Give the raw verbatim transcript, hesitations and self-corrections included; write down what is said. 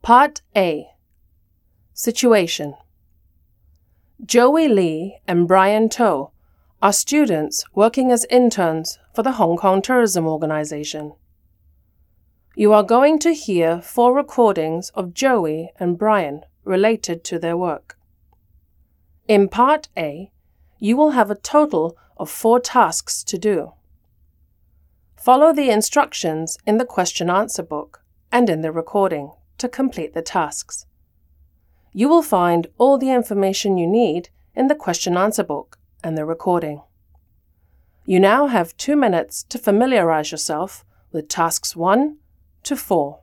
Part A. Situation. Joey Lee and Brian To are students working as interns for the Hong Kong Tourism Organization. You are going to hear four recordings of Joey and Brian related to their work. In Part A, you will have a total of four tasks to do. Follow the instructions in the question-answer book and in the recording to complete the tasks. You will find all the information you need in the question-answer book and the recording. You now have two minutes to familiarize yourself with tasks one to four.